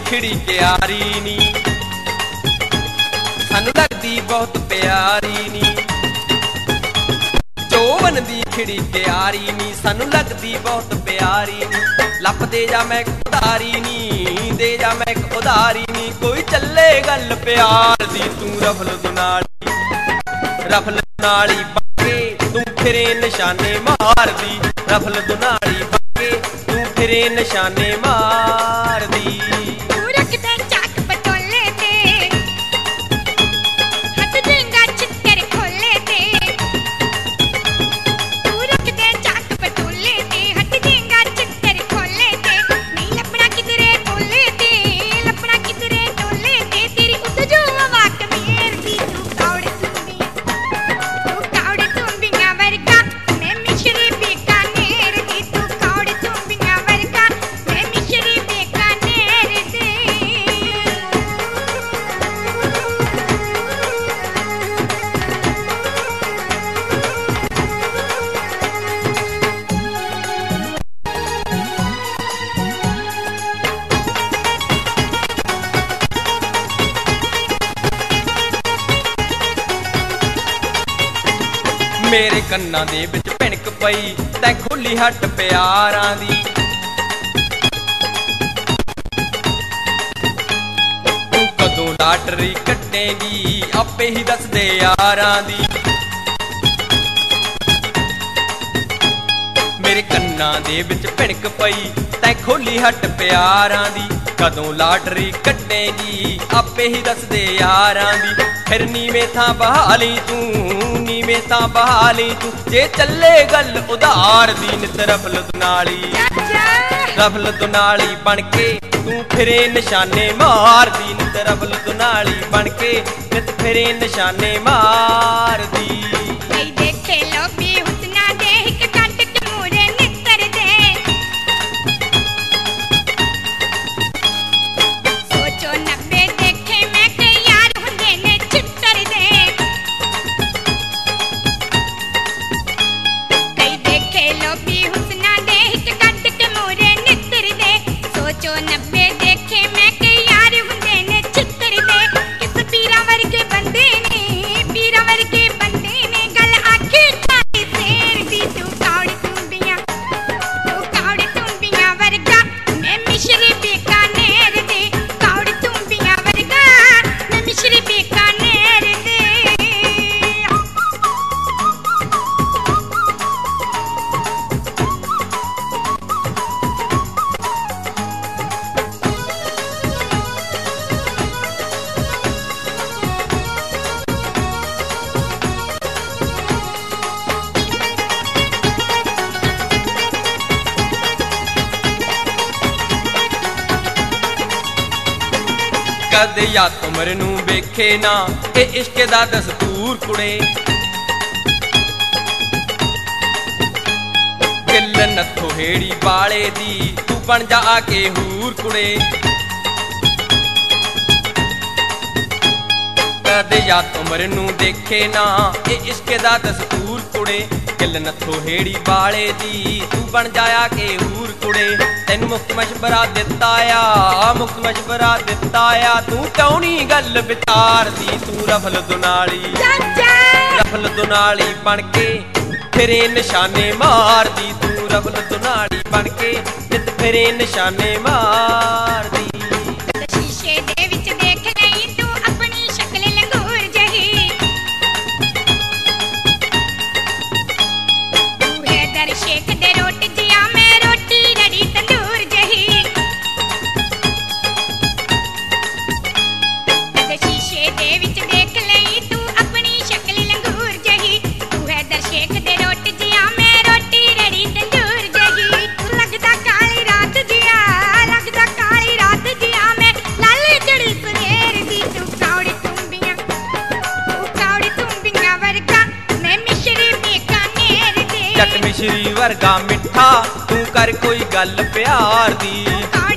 खिड़ी क्यारी नी सानू लगदी बहुत प्यारी नी। चौवन दी खिड़ी क्यारी नी सानू लगदी बहुत प्यारी नी। लप दे जा मैं उधारी नी दे जा मैं उधारी नी। कोई चले गल प्यार दी तू रफल दुनाली बनके तू फिरे निशाने मार दी। रफल दुनाली बनके तू फिरे निशाने मार दी। मेरे कन्ना दे विच भिणक पई तैं खोली हट प्यारां दी। तू कदों लाटरी कट्टेगी आपे ही दस दे यारां दी। मेरे कन्ना दे विच भिणक पई तैं खोली हट प्यारां दी। कदों लाटरी कट्टेगी आपे ही दस दे यारां दी। फिर नीवें थां बहाली तू नीवें तां बहाली तू जे चले गल उधार दी। नित रफल दुनाली बनके तू फिरे निशाने मार दी। नित रफल दुनाली बनके नित फिरे निशाने मार दी। कदे या तुमर नू वेखे ना ए इश्क दा दस्तूर कुड़े। गिल नथो हेड़ी बाले दी तू बन जा आके हूर कुड़े। कदे या तुमर नू देखे ना ए इश्क दा दस्तूर कुड़े। गिल नथो हेड़ी बाले दी तू बन जाया के हूर कुड़े। तेन मुफ्त मशवरा दिता आ मुफ्त मशवरा दिता आ तू क्यों नी गल विचार दी। तू रफल दुनाली बनके फिरे निशाने मार दी। तू रफल दुनाली बनके नित फिरे निशाने मार दी। शीशे दे विच देख लई तू अपनी शक्ल लंगूर जही। तू है दर शेख दे रोटी जिया मैं रोटी रड़ी तंदूर जही। शीशे दे विच देख लई तू अपनी शक्ल लंगूर जही। तू है दर शेख दे रोटी जिया मैं रोटी रड़ी तंदूर जही। तू लगदा काली रात जिया मैं लाली जड़ी सवेर दी। तू कौड़ी तुम्बियां वर्गा मैं मिश्री बीकानेर दे। जट मिश्री वर्गा मिठा तू कर कोई गल प्यार दी।